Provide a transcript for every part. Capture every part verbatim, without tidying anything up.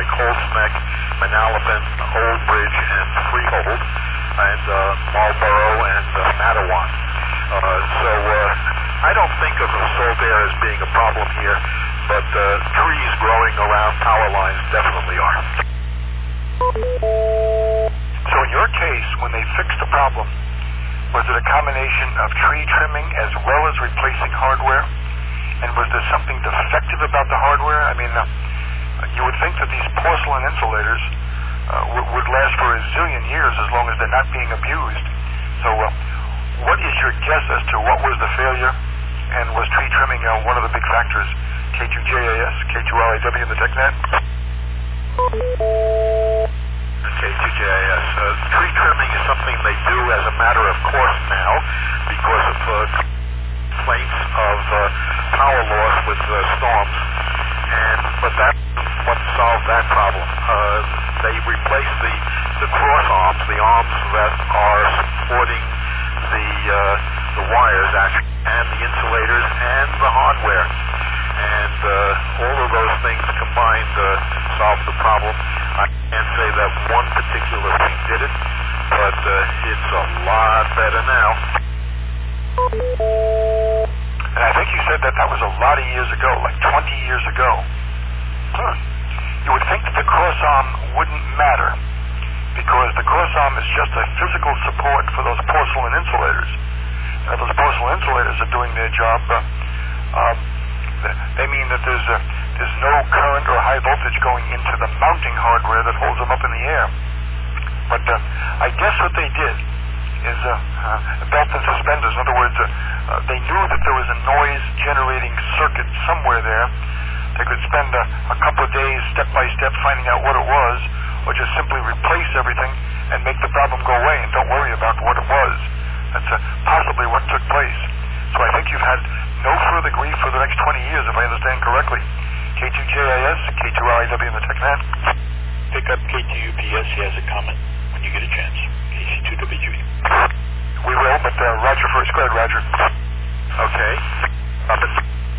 like Holt's Neck, Manalapan, Old Bridge, and Freehold, and uh, Marlborough and uh, Mattawan. Uh, so uh, I don't think of the salt air as being a problem here, but uh, trees growing around power lines definitely are. So in your case, when they fixed the problem, was it a combination of tree trimming as well as replacing hardware? And was there something defective about the hardware? I mean, uh, you would think that these porcelain insulators uh, w- would last for a zillion years as long as they're not being abused. So uh, what is your guess as to what was the failure? And was tree trimming uh, one of the big factors? K two J A S, K two R I W in the TechNet? K two J A S. Uh, tree trimming is something they do as a matter of course now because of uh, complaints of uh, power loss with uh, storms, and but that what solved that problem. Uh, they replaced the the cross arms, the arms that are supporting the uh, the wires actually, and the insulators and the hardware, and uh, all of those things combined uh, solved the problem. I can't say that one particular thing did it, but uh, it's a lot better now. And I think you said that that was a lot of years ago, like twenty years ago. Huh. You would think that the cross arm wouldn't matter, because the cross arm is just a physical support for those porcelain insulators. And if those porcelain insulators are doing their job, uh, uh, they mean that there's a, there's no current or high voltage going into the mounting hardware that holds them up in the air. But uh, I guess what they did is uh, uh, belt and suspenders. In other words, uh, uh, they knew that there was a noise-generating circuit somewhere there. They could spend uh, a couple of days step by step finding out what it was, or just simply replace everything and make the problem go away and don't worry about what it was. That's uh, possibly what took place. So I think you've had no further grief for the next twenty years, if I understand correctly. K two J A S, K two R I W in the TechNet. Pick up K two U P S. He has a comment when you get a chance. K C two W G. We will, but uh, Roger first. Go ahead, Roger. Okay. Up and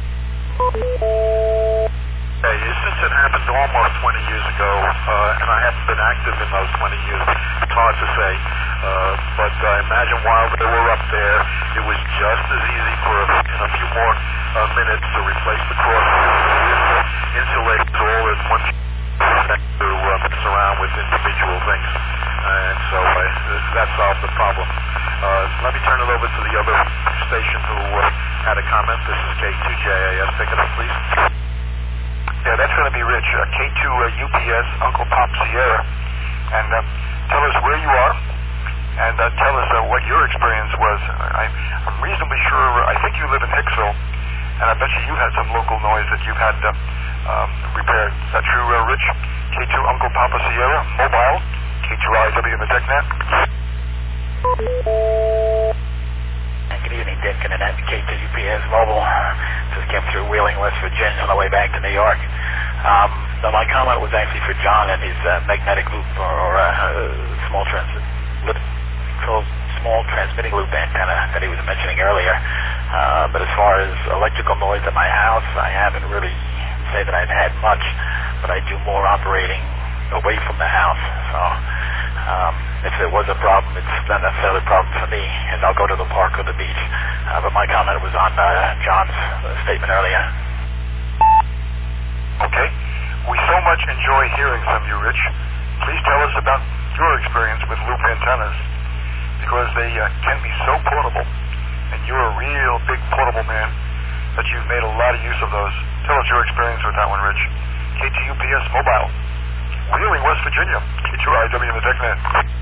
Hey, since it happened almost twenty years ago, uh, and I haven't been active in those twenty years, it's hard to say. Uh, but I imagine while they were up there, it was just as easy for a, in a few more uh, minutes to replace the cross insulators all in one to uh, mess around with individual things. And so uh, that solved the problem. Uh, let me turn it over to the other station who uh, had a comment. This is K two J A S. Pick it up, please. Yeah, that's going to be Rich. Uh, K two uh, U P S, Uncle Pop Sierra. And uh, tell us where you are, and uh, tell us uh, what your experience was. I, I'm reasonably sure, I think you live in Hicksville, and I bet you you've had some local noise that you've had uh, um, repaired. Is that true, uh, Rich? K two Uncle Papa Sierra, mobile, K two R I W in the TechNet. Good evening, Dick, Internet, K two U P S Mobile. Just came through Wheeling, West Virginia on the way back to New York. Um, so my comment was actually for John and his uh, magnetic loop or, or uh, small, trans small transmitting loop antenna that he was mentioning earlier. Uh, but as far as electrical noise at my house, I haven't really say that I've had much, but I do more operating away from the house. So um, if there was a problem, it's not necessarily a problem for me, and I'll go to the park or the beach. Uh, but my comment was on uh, John's uh, statement earlier. Okay. We so much enjoy hearing from you, Rich. Please tell us about your experience with loop antennas, because they uh, can be so portable, and you're a real big portable man that you've made a lot of use of those. Tell us your experience with that one, Rich. K two U P S Mobile, Wheeling, West Virginia, K two R I W in the TechNet.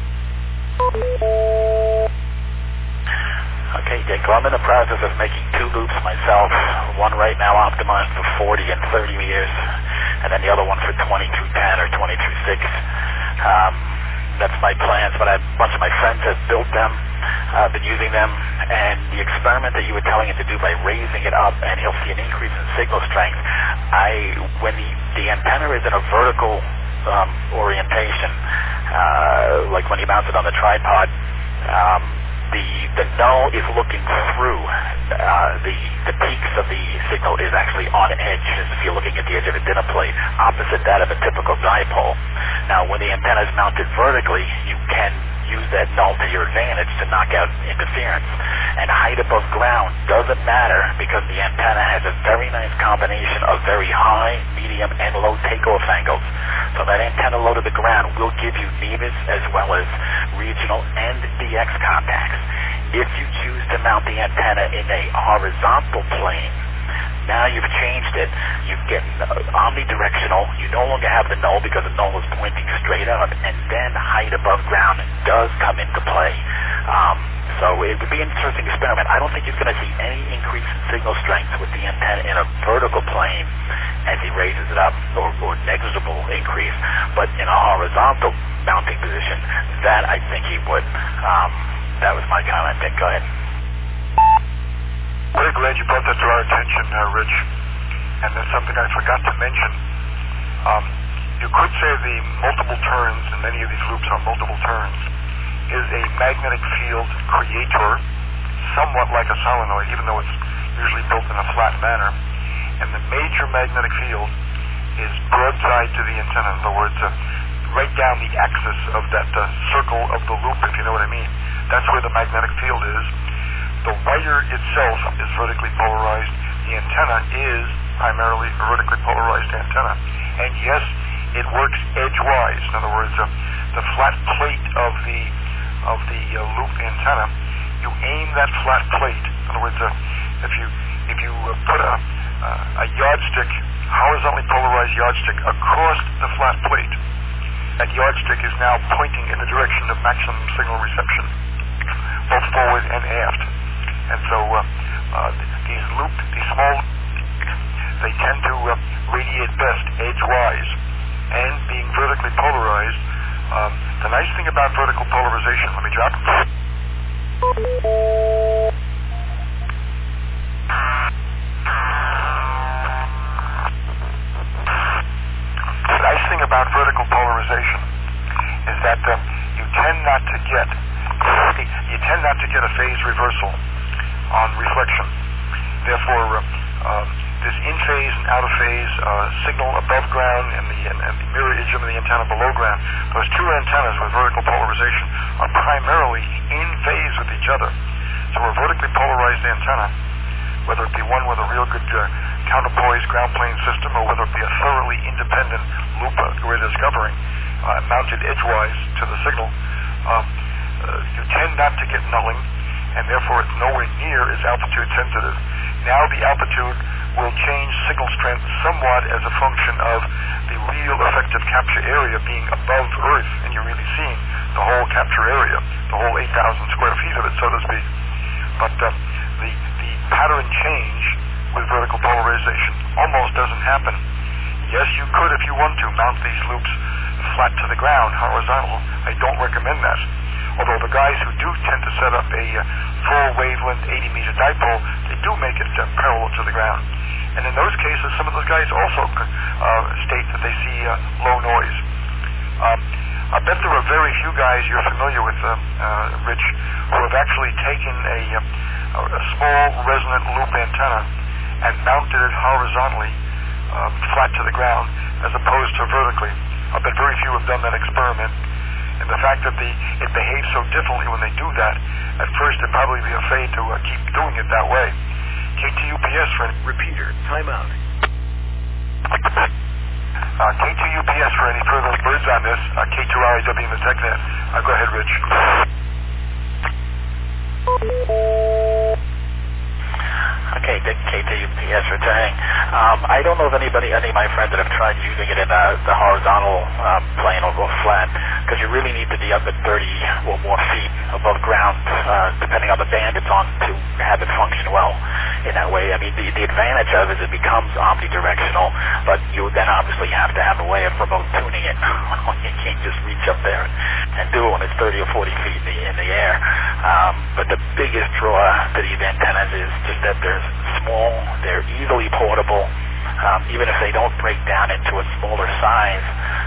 Okay, Dick, well, I'm in the process of making two loops myself. One right now optimized for forty and thirty meters, and then the other one for twenty through ten or twenty through six. Um, that's my plans, but I, a bunch of my friends have built them, uh, been using them, and the experiment that you were telling him to do by raising it up, and he'll see an increase in signal strength. I, when the, the antenna is in a vertical um, orientation, uh, like when he mounts it on the tripod, um, the the null is looking through uh, the the peaks of the signal is actually on edge, as if you're looking at the edge of a dinner plate, opposite that of a typical dipole. Now, when the antenna is mounted vertically, you can use that null to your advantage to knock out interference. And height above ground doesn't matter because the antenna has a very nice combination of very high, medium, and low takeoff angles. So that antenna low to the ground will give you Nevis as well as regional and D X contacts. If you choose to mount the antenna in a horizontal plane, now you've changed it. You've gotten uh, omnidirectional. You no longer have the null because the null is pointing straight up, and then height above ground does come into play. Um, so it would be an interesting experiment. I don't think you're going to see any increase in signal strength with the antenna in a vertical plane as he raises it up, or, or negligible increase. But in a horizontal mounting position, that I think he would. Um, that was my comment. Then go ahead. Very glad you brought that to our attention, uh, Rich. And that's something I forgot to mention. Um, you could say the multiple turns, and many of these loops are multiple turns, is a magnetic field creator, somewhat like a solenoid, even though it's usually built in a flat manner. And the major magnetic field is broadside to the antenna. In other words, uh, right down the axis of that uh, circle of the loop, if you know what I mean. That's where the magnetic field is. The wire itself is vertically polarized. The antenna is primarily a vertically polarized antenna. And yes, it works edgewise. In other words, uh, the flat plate of the of the uh, loop antenna, you aim that flat plate. In other words, uh, if you if you uh, put a uh, a yardstick, horizontally polarized yardstick, across the flat plate, that yardstick is now pointing in the direction of maximum signal reception, both forward and aft. And so uh, uh, these loop, these small, they tend to uh, radiate best edgewise, and being vertically polarized. Um, the nice thing about vertical polarization, let me drop. The nice thing about vertical polarization is that uh, you tend not to get you tend not to get a phase reversal on reflection. Therefore, uh, uh, this in-phase and out-of-phase uh, signal above ground and the, and, and the mirror image of the antenna below ground, those two antennas with vertical polarization are primarily in phase with each other. So a vertically polarized antenna, whether it be one with a real good uh, counterpoise ground plane system or whether it be a thoroughly independent loop uh, we're discovering, uh, mounted edgewise to the signal, uh, uh, you tend not to get nulling, and therefore it's nowhere near as altitude sensitive. Now the altitude will change signal strength somewhat as a function of the real effective capture area being above Earth, and you're really seeing the whole capture area, the whole eight thousand square feet of it, so to speak. But uh, the, the pattern change with vertical polarization almost doesn't happen. Yes, you could, if you want to, mount these loops flat to the ground, horizontal. I don't recommend that. Although the guys who do tend to set up a uh, full wavelength eighty meter dipole, they do make it uh, parallel to the ground. And in those cases, some of those guys also uh, state that they see uh, low noise. Um, I bet there are very few guys you're familiar with, uh, uh, Rich, who have actually taken a, uh, a small resonant loop antenna and mounted it horizontally, uh, flat to the ground, as opposed to vertically. I bet very few have done that experiment. And the fact that the, it behaves so differently when they do that, at first they'd probably be afraid to uh, keep doing it that way. K T U P S for any repeater, timeout. Uh, K T U P S for any further birds on this. Uh, K two R A W in the TechNet. Uh, go ahead, Rich. Okay, Dick, K T U P S returning. Um, I don't know of anybody, any of my friends that have tried using it in uh, the horizontal um, plane or, or flat, because you really need to be up at thirty or more feet above ground, uh, depending on the band it's on, to have it function well in that way. I mean, the, the advantage of it is it becomes omnidirectional, but you then obviously have to have a way of remote tuning it. You can't just reach up there and do it when it's thirty or forty feet in the, in the air. Um, but the biggest draw to these antennas is just that they're small, they're easily portable. Um, even if they don't break down into a smaller size, uh,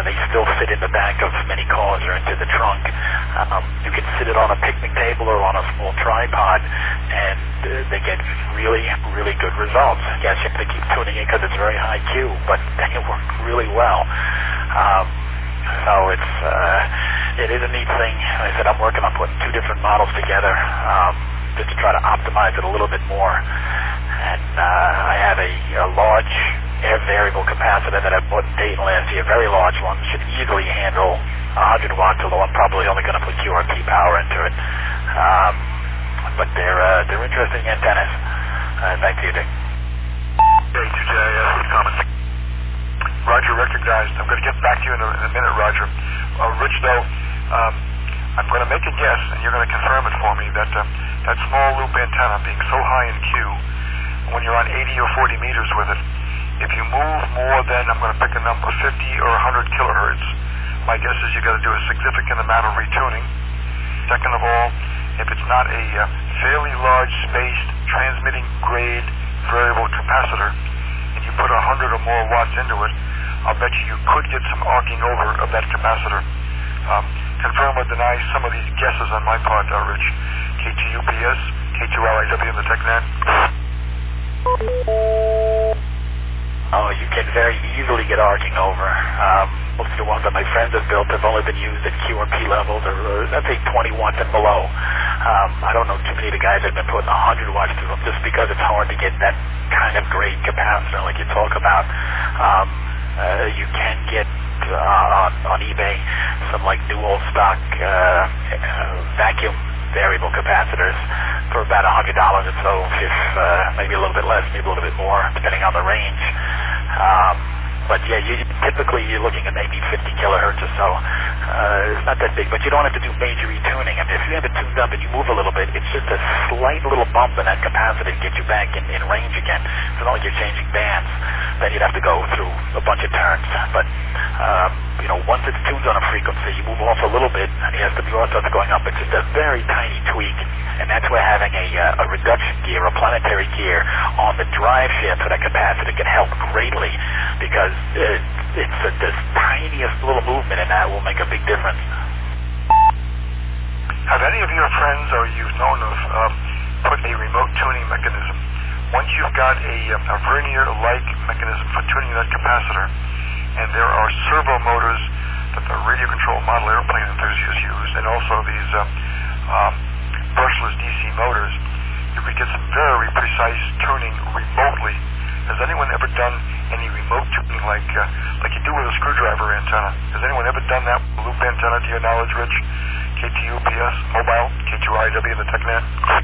they still fit in the back of many cars or into the trunk. Um, you can sit it on a picnic table or on a small tripod, and uh, they get really, really good results. Yes, you have to keep tuning in because it's very high Q, but they work really well. Um, so it's uh, it is a neat thing. Like I said, I'm working on putting two different models together um, just to try to optimize it a little bit more. And uh, I have a, a large air variable capacitor that I bought in Dayton last year, very large one, should easily handle one hundred watts, although I'm probably only going to put Q R T power into it. Um, but they're uh, they're interesting antennas. Uh, thank you, Dick. K two J I S with comments. Roger, recognized. I'm going to get back to you in a, in a minute, Roger. Uh, Rich, though, um, I'm going to make a guess, and you're going to confirm it for me, that uh, that small loop antenna being so high in Q, when you're on eighty or forty meters with it, if you move more than, I'm going to pick a number, fifty or one hundred kilohertz, my guess is you got to do a significant amount of retuning. Second of all, if it's not a uh, fairly large spaced transmitting grade variable capacitor, and you put one hundred or more watts into it, I'll bet you you could get some arcing over of that capacitor. Um, confirm or deny some of these guesses on my part, uh, Rich. K two U P S, K two L I W in the TechNet. Oh, you can very easily get arcing over. Um, most of the ones that my friends have built have only been used at Q R P levels, or uh, let's say twenty watts and below. Um, I don't know too many of the guys that have been putting one hundred watts through them, just because it's hard to get that kind of grade capacitor like you talk about. Um, uh, you can get uh, on, on eBay some like new old stock uh, uh, vacuum variable capacitors for about one hundred dollars or so, if uh, maybe a little bit less, maybe a little bit more, depending on the range. Um, but yeah, you, typically you're looking at maybe fifty kilohertz or so. Uh, it's not that big, but you don't have to do major retuning. I mean, if you have it tuned up and you move a little bit, it's just a slight little bump in that capacitor to get you back in, in range again. It's not like you're changing bands. Then you'd have to go through a bunch of turns. But um, you know, once it's tuned on a frequency, you move off a little bit, and the S W R starts going up. It's just a very tiny tweak, and that's where having a, uh, a reduction gear, a planetary gear, on the drive shaft for that capacitor can help greatly, because it, it's a, the tiniest little movement in that will make a big difference. Have any of your friends or you've known of um, put a remote tuning mechanism? Once you've got a, a vernier-like mechanism for tuning that capacitor, and there are servo motors that the radio control model airplane enthusiasts use, and also these uh, um, brushless D C motors, you could get some very precise tuning remotely. Has anyone ever done any remote tuning like uh, like you do with a screwdriver antenna? Has anyone ever done that with a loop antenna, to your knowledge, Rich? K two U P S, mobile, K two I W in the TechNet?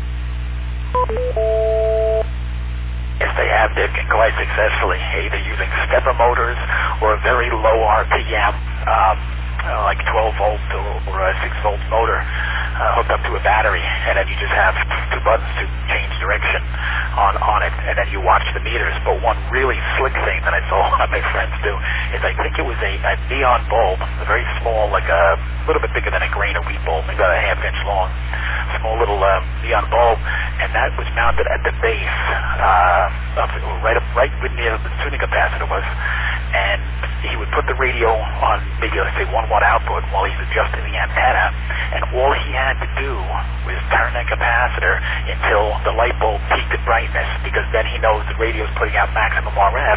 Yes, they have, Dick, and quite successfully, either using stepper motors or a very low R P M, um, uh, like twelve volt or, or a six volt motor uh, hooked up to a battery, and then you just have two buttons to change direction on, on it, and then you watch the meters. But one really slick thing that I saw one of my friends do is, I think it was a, a neon bulb, a very small, like a little bit bigger than a grain of wheat bulb, maybe about a half inch long, small little uh, neon bulb, and that was mounted at the base, uh, of, right up, right near the tuning capacitor was, and he would put the radio on maybe, let's say, one watt output while he's adjusting the antenna, and all he had to do was turn that capacitor until the light bulb peaked in brightness, because then he knows the radio's putting out maximum R F.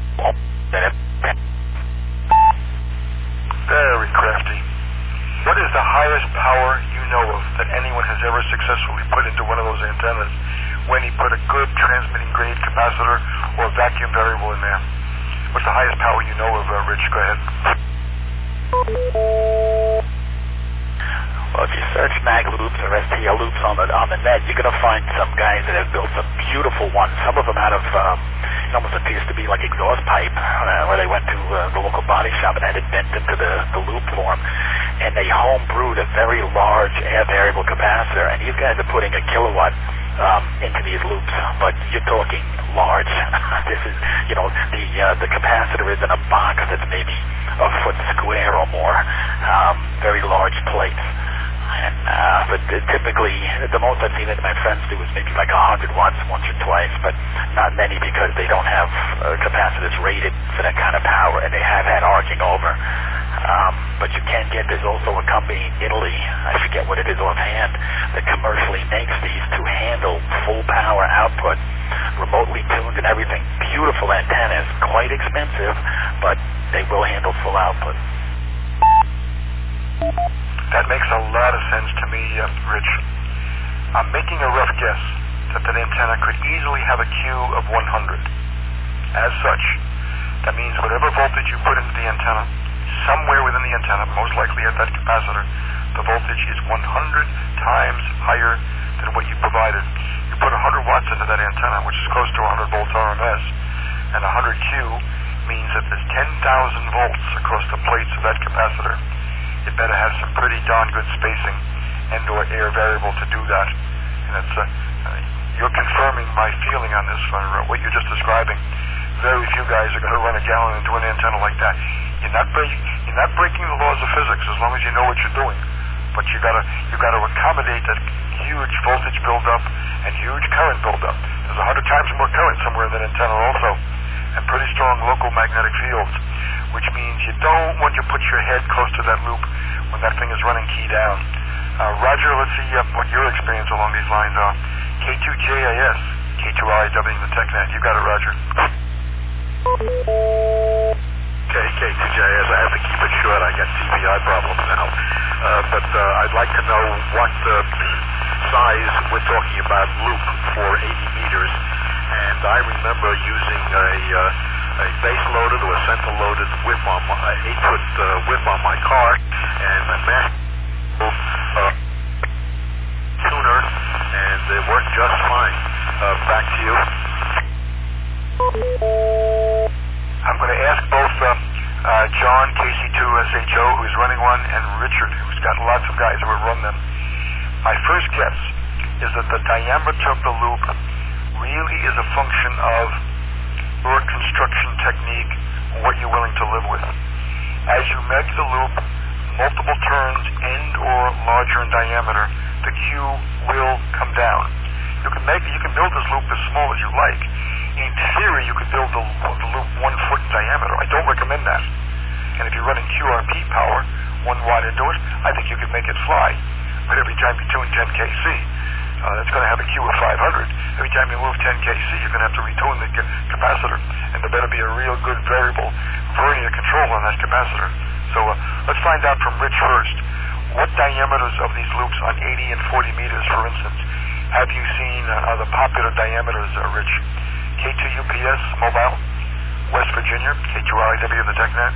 Very crafty. What is the highest power you know of that anyone has ever successfully put into one of those antennas when he put a good transmitting grade capacitor or vacuum variable in there? What's the highest power you know of, uh, Rich? Go ahead. Well, if you search mag loops or S T L loops on the on the net, you're going to find some guys that have built some beautiful ones. Some of them out of um, it almost appears to be like exhaust pipe, uh, where they went to uh, the local body shop and had it bent into the, the loop form, and they home brewed a very large air variable capacitor. And these guys are putting a kilowatt um, into these loops, but you're talking large. This is, you know, the uh, the capacitor is in a box that's maybe a foot square or more, um, very large plates. And uh, but typically, the most I've seen that my friends do is maybe like one hundred watts once or twice, but not many, because they don't have uh, capacitors rated for that kind of power, and they have had arcing over. but you can get, there's also a company in Italy, I forget what it is offhand, that commercially makes these to handle full power output, remotely tuned and everything. Beautiful antennas, quite expensive, but they will handle full output. That makes a lot of sense to me, uh, Rich. I'm making a rough guess that that antenna could easily have a Q of one hundred. As such, that means whatever voltage you put into the antenna, somewhere within the antenna, most likely at that capacitor, the voltage is one hundred times higher than what you provided. You put one hundred watts into that antenna, which is close to one hundred volts R M S, and one hundred Q means that there's ten thousand volts across the plates of that capacitor. It better have some pretty darn good spacing and or air variable to do that. And it's, uh, uh, you're confirming my feeling on this, uh, what you're just describing. Very few guys are going to run a gallon into an antenna like that. You're not breaking, you're not breaking the laws of physics as long as you know what you're doing. But you gotta, you gotta accommodate that huge voltage buildup and huge current buildup. There's a hundred times more current somewhere in that antenna also, and pretty strong local magnetic fields, which means you don't want to put your head close to that loop when that thing is running key down. Uh, Roger, let's see uh, what your experience along these lines are. K two J A S, K two R I W, the TechNet. You got it, Roger. Okay, K two J A S, I have to keep it short. I got T V I problems now. Uh, but uh, I'd like to know what uh, size we're talking about loop for eighty meters. And I remember using a, uh, a base-loaded or a center-loaded whip on my, uh, eight-foot uh, whip on my car, and a master uh, tuner, and it worked just fine. Uh, back to you. I'm going to ask both uh, uh, John, K C two S H O, who's running one, and Richard, who's got lots of guys who have run them. My first guess is that the diameter of the loop really is a function of your construction technique, what you're willing to live with. As you make the loop multiple turns end or larger in diameter, the Q will come down. You can make, you can build this loop as small as you like. In theory, you could build the, the loop one foot in diameter. I don't recommend that. And if you're running Q R P power, one watt into it, I think you could make it fly. But every time you tune ten K C, uh, it's going to have a Q of five hundred. Every time you move ten K C, you're going to have to retune the ca- capacitor. And there better be a real good variable vernier control on that capacitor. So uh, let's find out from Rich first. What diameters of these loops on eighty and forty meters, for instance, have you seen uh, are the popular diameters, uh, Rich? K two U P S, mobile, West Virginia, K two R I W, the TechNet.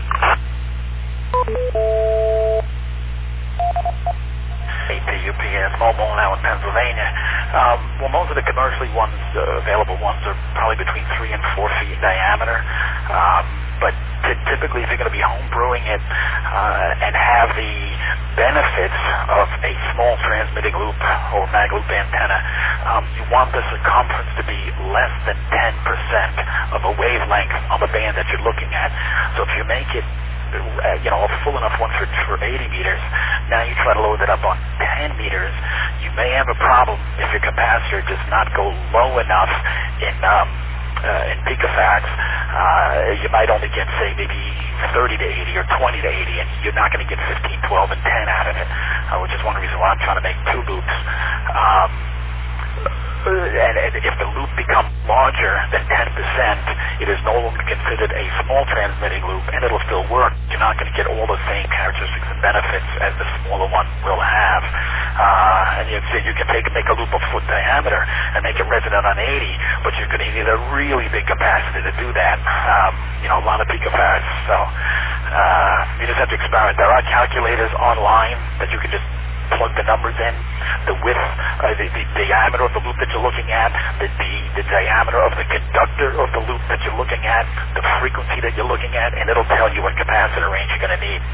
K two U P S, mobile now in Pennsylvania. Um, well, most of the commercially ones, uh, available ones are probably between three and four feet in diameter. Um, but t- typically, if you're going to be home brewing it uh, and have the benefits of a small transmitting loop or mag loop antenna, um, you want the circumference to be less than ten percent of a wavelength on the band that you're looking at. So if you make it Uh, you know, a full enough one for, for eighty meters. Now you try to load it up on ten meters. You may have a problem if your capacitor does not go low enough in um, uh, in picofarads. Uh, you might only get, say, maybe thirty to eighty or twenty to eighty, and you're not going to get fifteen, twelve, and ten out of it, uh, which is one reason why I'm trying to make two loops. Um, And, and if the loop becomes larger than ten percent, it is no longer considered a small transmitting loop, and it'll still work. You're not going to get all the same characteristics and benefits as the smaller one will have. Uh, and you can, you can take, make a loop of foot diameter and make it resonant on eighty, but you're going to need a really big capacity to do that. Um, you know, a lot of picofarads. So uh, you just have to experiment. There are calculators online that you can just plug the numbers in, the width, uh, the, the diameter of the loop that you're looking at, the, the, the diameter of the conductor of the loop that you're looking at, the frequency that you're looking at, and it'll tell you what capacitor range you're going to need.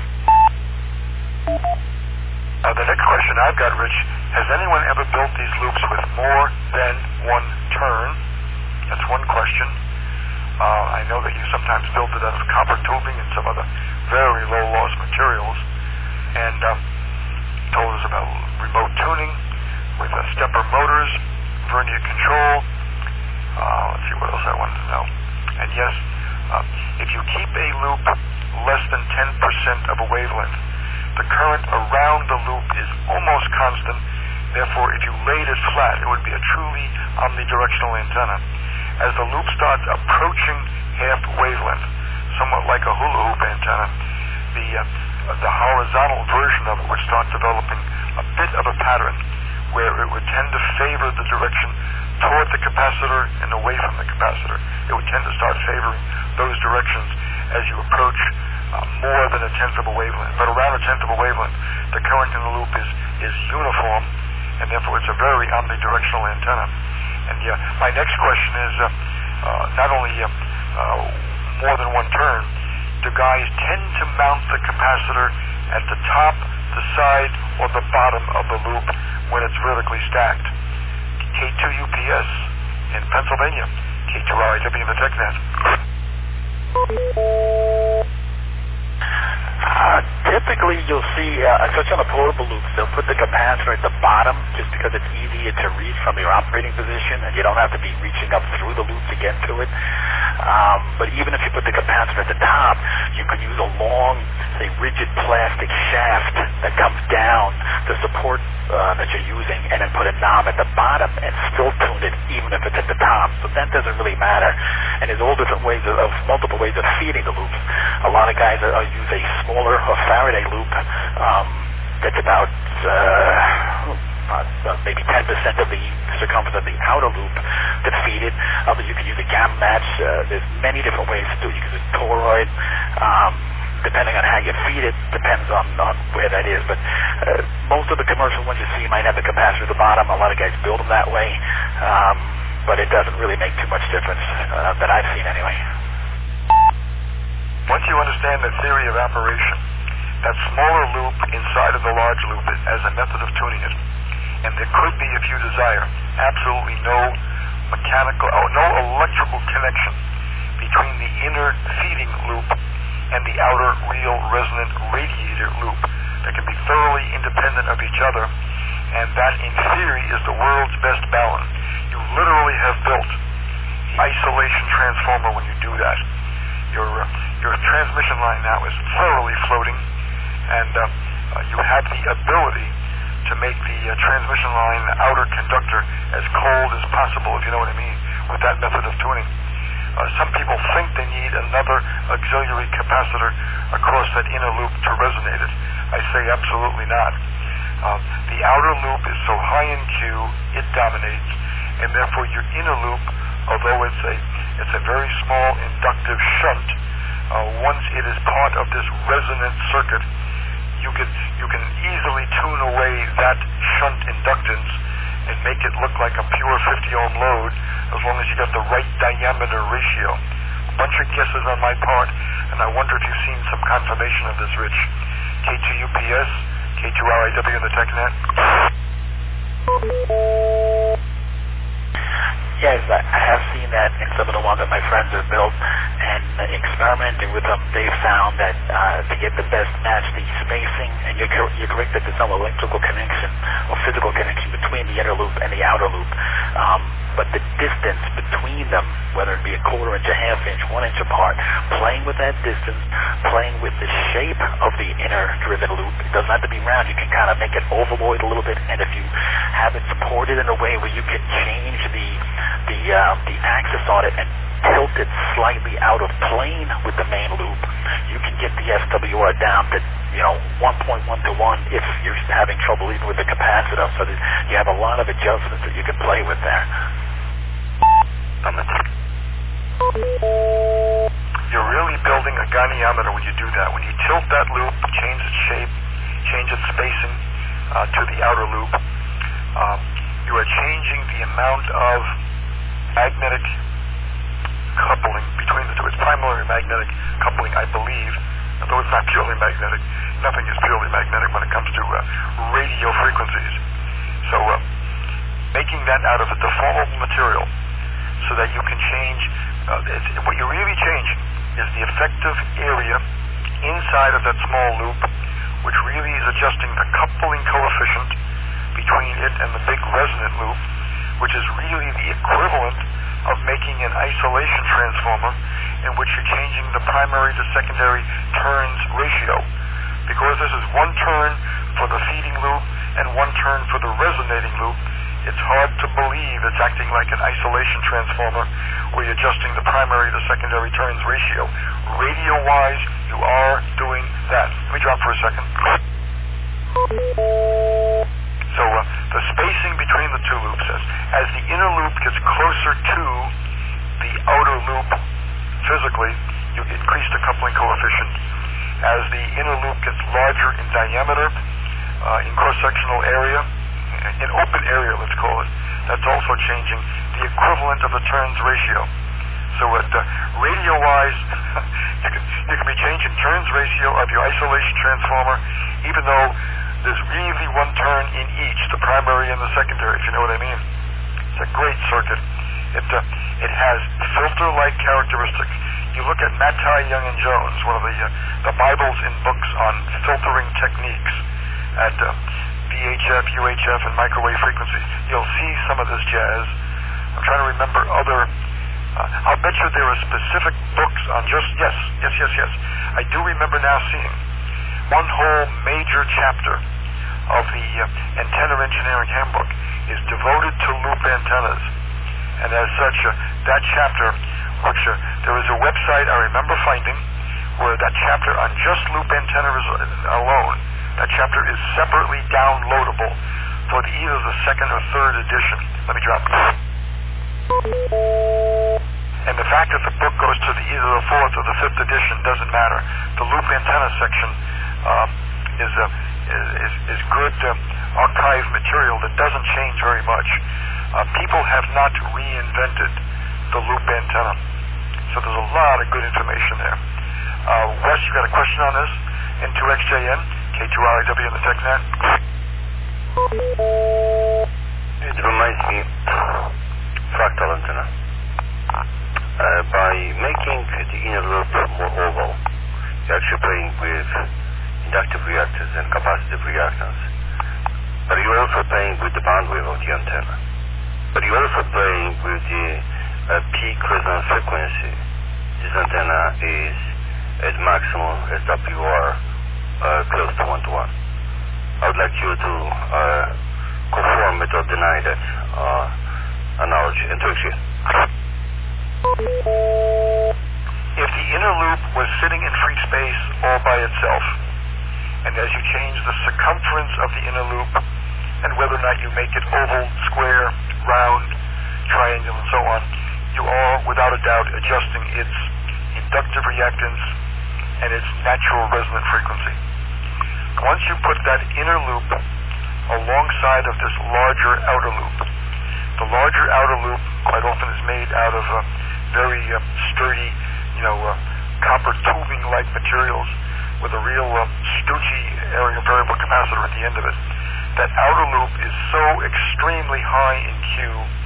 Uh, the next question I've got, Rich, has anyone ever built these loops with more than one turn? That's one question. Uh, I know that you sometimes built it out of copper tubing and some other very low-loss materials. And uh, told us about remote tuning with uh, stepper motors, vernier control. Uh, let's see what else I wanted to know. And yes, uh, if you keep a loop less than ten percent percent of a wavelength. The current around the loop is almost constant. Therefore, if you laid it flat, it would be a truly omnidirectional antenna. As the loop starts approaching half wavelength, somewhat like a hula hoop antenna, the uh, the horizontal version of it would start developing a bit of a pattern where it would tend to favor the direction toward the capacitor and away from the capacitor. It would tend to start favoring those directions as you approach uh, more than a tenth of a wavelength. But around a tenth of a wavelength, the current in the loop is, is uniform, and therefore it's a very omnidirectional antenna. And uh, my next question is uh, uh, not only uh, uh, more than one turn, do guys tend to mount the capacitor at the top, the side, or the bottom of the loop when it's vertically stacked? K two U P S in Pennsylvania, K two R I W in the TechNet. Uh, typically, you'll see, uh, especially on the portable loops, they'll put the capacitor at the bottom just because it's easier to read from your operating position, and you don't have to be reaching up through the loop to get to it. Um, but even if you put the capacitor at the top, you could use a long, say, rigid plastic shaft that comes down to support uh, that you're using, and then put a knob at the bottom and still tune it even if it's at the top. So that doesn't really matter. And there's all different ways of, of multiple ways of feeding the loops. A lot of guys uh, use a smaller a Faraday loop um, that's about uh, uh, maybe ten percent of the circumference of the outer loop to feed it. Others, you can use a gamma match. Uh, there's many different ways to do it. You can use a toroid. Um, depending on how you feed it, depends on, on where that is. But uh, most of the commercial ones you see might have the capacitor at the bottom. A lot of guys build them that way. Um, but it doesn't really make too much difference uh, that I've seen anyway. Once you understand the theory of operation, that smaller loop inside of the large loop as a method of tuning it, and there could be, if you desire, absolutely no mechanical or no electrical connection between the inner feeding loop and the outer real resonant radiator loop. They can be thoroughly independent of each other, and that in theory is the world's best balance. You literally have built the isolation transformer when you do that. Your uh, your transmission line now is thoroughly floating, and uh, uh, you have the ability to make the uh, transmission line outer conductor as cold as possible, if you know what I mean, with that method of tuning. Uh, some people think they need another auxiliary capacitor across that inner loop to resonate it. I say absolutely not. Uh, the outer loop is so high in Q, it dominates, and therefore your inner loop, although it's a it's a very small inductive shunt, uh, once it is part of this resonant circuit, you can you can easily tune away that shunt inductance and make it look like a pure fifty ohm load, as long as you got the right diameter ratio. A bunch of guesses on my part, and I wonder if you've seen some confirmation of this, Rich. K two U P S, K two R I W in the TechNet. Yes, I have seen that in some of the ones that my friends have built, and uh, experimenting with them, they found that uh, to get the best match, the spacing, and you're, cor- you're correct that there's no electrical connection or physical connection between the inner loop and the outer loop, um, but the distance between them, whether it be a quarter inch, a half inch, one inch apart, playing with that distance, playing with the shape of the inner driven loop, it doesn't have to be round, you can kind of make it ovaloid a little bit, and if you have it supported in a way where you can change the the uh, the axis on it and tilt it slightly out of plane with the main loop, you can get the S W R down to, you know, one point one to one if you're having trouble even with the capacitor, so that you have a lot of adjustments that you can play with there. You're really building a goniometer when you do that. When you tilt that loop, change its shape, change its spacing uh, to the outer loop, um, you are changing the amount of magnetic coupling between the two. It's primarily magnetic coupling, I believe, although it's not purely magnetic. Nothing is purely magnetic when it comes to uh, radio frequencies. So uh, making that out of a deformable material so that you can change, uh, it's, what you're really changing is the effective area inside of that small loop, which really is adjusting the coupling coefficient between it and the big resonant loop, which is really the equivalent of making an isolation transformer in which you're changing the primary to secondary turns ratio. turn for the resonating loop, it's hard to believe it's acting like an isolation transformer where you're adjusting the primary to secondary turns ratio. Radio-wise, you are doing that. Let me drop for a second. So uh, the spacing between the two loops, as, as the inner loop gets closer to the outer loop physically, you increase the coupling coefficient. As the inner loop gets larger in diameter, uh, in cross-sectional area, in open area, let's call it, that's also changing the equivalent of the turns ratio. So at uh, radio-wise, you, can, you can be changing turns ratio of your isolation transformer, even though there's really one turn in each, the primary and the secondary, if you know what I mean. It's a great circuit. It uh, it has filter-like characteristics. You look at Mattei, Young and Jones, one of the uh, the Bibles in books on filtering techniques at uh, V H F, U H F, and microwave frequencies. You'll see some of this jazz. I'm trying to remember other. Uh, I'll bet you there are specific books on just yes, yes, yes, yes. I do remember now seeing one whole major chapter of the uh, Antenna Engineering Handbook is devoted to loop antennas. And as such, uh, that chapter, which uh, there is a website I remember finding where that chapter on just loop antenna alone, that chapter is separately downloadable for the, either the second or third edition. Let me drop it. And the fact that the book goes to the, either the fourth or the fifth edition doesn't matter. The loop antenna section um, is, uh, is, is, is good uh, archive material that doesn't change very much. Uh, people have not reinvented the loop antenna. So there's a lot of good information there. Uh, Wes, you got a question on this? N two X J N, K two R I W in the TechNet. It reminds me fractal antenna. Uh, by making the inner loop more oval, you're actually playing with inductive reactance and capacitive reactance. But you're also playing with the bandwidth of the antenna. But you're also playing with the uh, peak resonance frequency. This antenna is at maximum S W R uh, close to one to one. I would like you to uh, confirm it or deny that uh, analogy and to explain. If the inner loop was sitting in free space all by itself, and as you change the circumference of the inner loop, and whether or not you make it oval, square, round, triangle, and so on, you are, without a doubt, adjusting its inductive reactance and its natural resonant frequency. Once you put that inner loop alongside of this larger outer loop, the larger outer loop quite often is made out of uh, very uh, sturdy, you know, uh, copper tubing-like materials with a real uh, Stucci area variable capacitor at the end of it. That outer loop is so extremely high in Q,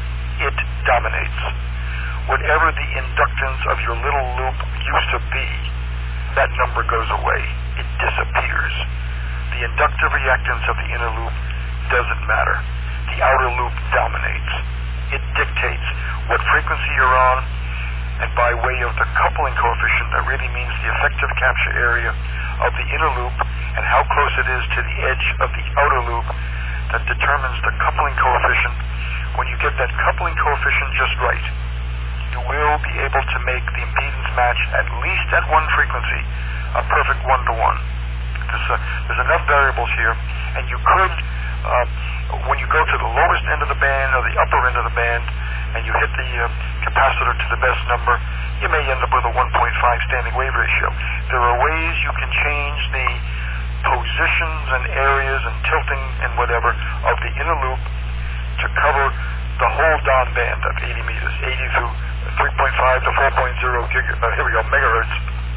it dominates. Whatever the inductance of your little loop used to be, that number goes away. It disappears. The inductive reactance of the inner loop doesn't matter. The outer loop dominates. It dictates what frequency you're on, and by way of the coupling coefficient, that really means the effective capture area of the inner loop and how close it is to the edge of the outer loop, that determines the coupling coefficient. When you get that coupling coefficient just right, you will be able to make the impedance match, at least at one frequency, a perfect one-to-one. There's, uh, there's enough variables here, and you could, uh, when you go to the lowest end of the band or the upper end of the band, and you hit the uh, capacitor to the best number, you may end up with a one point five standing wave ratio. There are ways you can change the positions and areas and tilting and whatever of the inner loop to cover the whole down band of eighty meters, eighty through three point five to four point zero gig, uh, here we go, megahertz.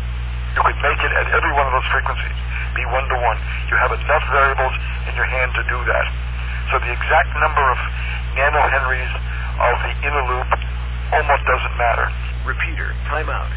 You could make it at every one of those frequencies, be one to one. You have enough variables in your hand to do that. So the exact number of nanohenries of the inner loop almost doesn't matter. Repeater, timeout.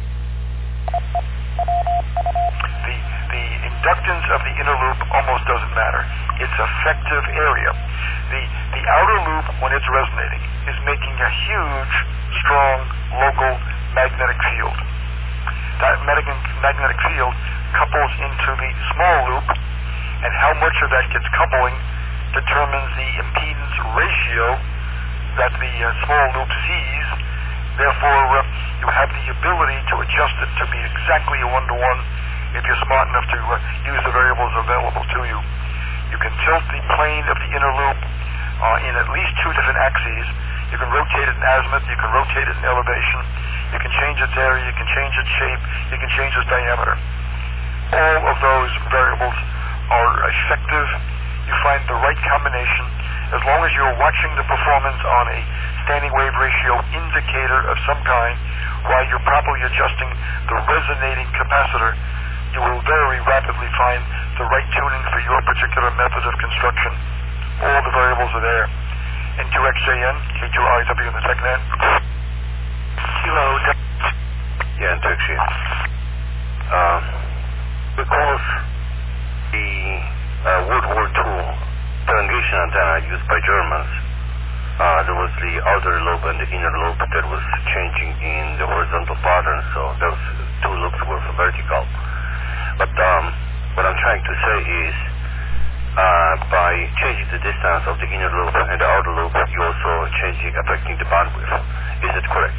The, the inductance of the inner loop almost doesn't matter. Its effective area. The, the outer loop, when it's resonating, is making a huge, strong, local magnetic field. That magnetic field couples into the small loop, and how much of that gets coupling determines the impedance ratio that the uh, small loop sees. Therefore, uh, you have the ability to adjust it to be exactly a one-to-one if you're smart enough to uh, use the variables available to you. You can tilt the plane of the inner loop uh, in at least two different axes. You can rotate it in azimuth, you can rotate it in elevation, you can change its area, you can change its shape, you can change its diameter. All of those variables are effective. You find the right combination. As long as you're watching the performance on a standing wave ratio indicator of some kind while you're properly adjusting the resonating capacitor, you will very rapidly find the right tuning for your particular method of construction. All the variables are there. N two X J N, K two R I W in the TechNet. Kilo. Yeah, N two X J N. Um, because the uh, World War Two prolongation antenna used by Germans, uh, there was the outer lobe and the inner lobe that was changing in the horizontal pattern, so those two loops were vertical. But um, what I'm trying to say is, uh, by changing the distance of the inner loop and the outer loop, you also changing, affecting the bandwidth. Is it correct?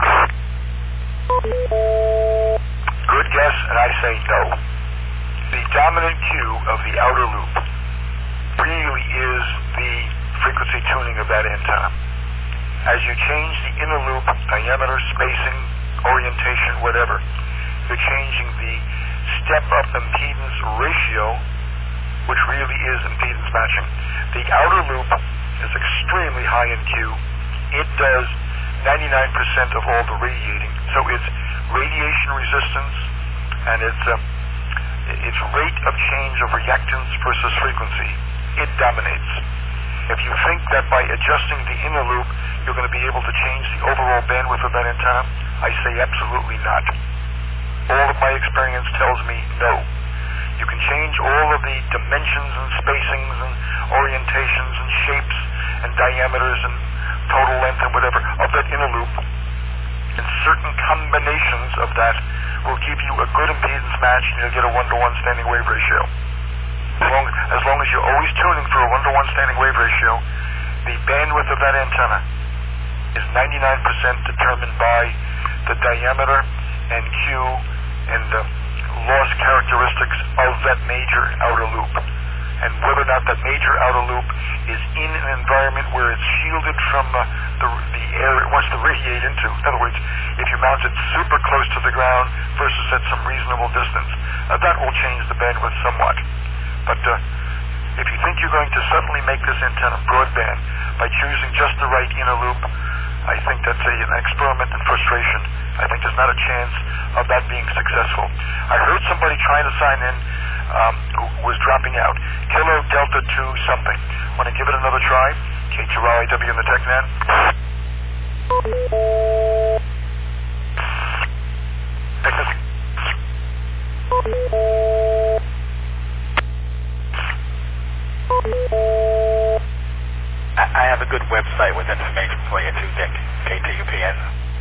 Good guess, and I say no. The dominant cue of the outer loop really is the frequency tuning of that antenna. As you change the inner loop, diameter, spacing, orientation, whatever, you're changing the step-up impedance ratio, which really is impedance matching. The outer loop is extremely high in Q. It does ninety-nine percent of all the radiating, so it's radiation resistance and its uh, its rate of change of reactance versus frequency. It dominates. If you think that by adjusting the inner loop you're going to be able to change the overall bandwidth of that antenna, I say absolutely not. All of my experience tells me no. You can change all of the dimensions and spacings and orientations and shapes and diameters and total length and whatever of that inner loop, and certain combinations of that will give you a good impedance match, and you'll get a one-to-one standing wave ratio. As long, as long as you're always tuning for a one-to-one standing wave ratio, the bandwidth of that antenna is ninety-nine percent determined by the diameter and Q and the loss characteristics of that major outer loop. And whether or not that major outer loop is in an environment where it's shielded from uh, the, the air it wants to radiate into. In other words, if you mount it super close to the ground versus at some reasonable distance, uh, that will change the bandwidth somewhat. But uh, if you think you're going to suddenly make this antenna broadband by choosing just the right inner loop, I think that's a, an experiment in frustration. I think there's not a chance of that being successful. I heard somebody trying to sign in um, who was dropping out. Kilo Delta two something. Want to give it another try? K two R I W in the TechNet. I have a good website with information for you too, Dick. K T U P S.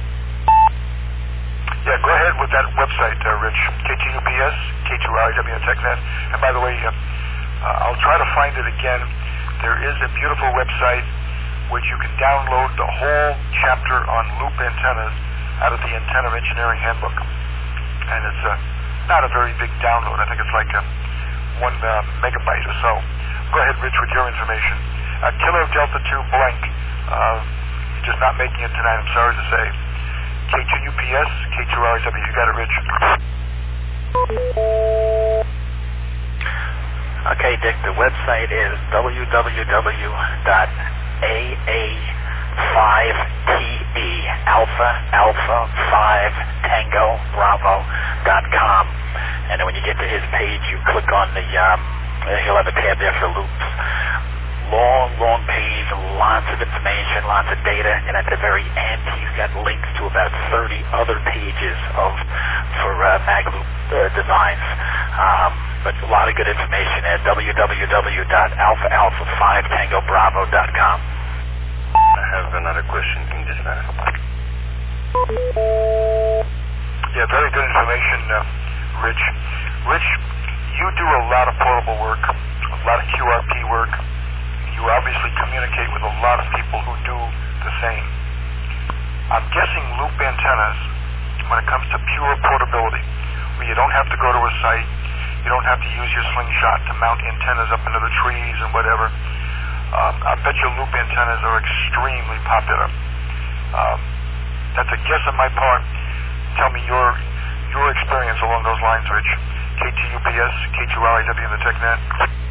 Yeah, go ahead with that website, uh, Rich. K T U P S, K two R I W TechNet. And by the way, uh, uh, I'll try to find it again. There is a beautiful website which you can download the whole chapter on loop antennas out of the Antenna Engineering Handbook. And it's uh, not a very big download. I think it's like uh, one uh, megabyte or so. Go ahead, Rich, with your information. Uh, Kilo Delta two blank. Uh, just not making it tonight, I'm sorry to say. K two U P S, K two R I W. You got it, Rich. Okay, Dick, the website is w w w dot a a five T E, Alpha Alpha five Tango Bravo dot com. And then when you get to his page, you click on the, um, he'll have a tab there for loops. Long, long page, lots of information, lots of data, and at the very end, he's got links to about thirty other pages of for uh, mag loop uh, designs. Um, but a lot of good information at w w w dot alpha alpha five tango bravo dot com. I have another question in this matter. Yeah, very good information, uh, Rich. Rich, you do a lot of portable work, a lot of Q R P work. obviously communicate with a lot of people who do the same. I'm guessing loop antennas, when it comes to pure portability, where you don't have to go to a site, you don't have to use your slingshot to mount antennas up into the trees and whatever. Um, I bet your loop antennas are extremely popular. Um, that's a guess on my part. Tell me your your experience along those lines, Rich. K T U P S, K two R I W in the TechNet.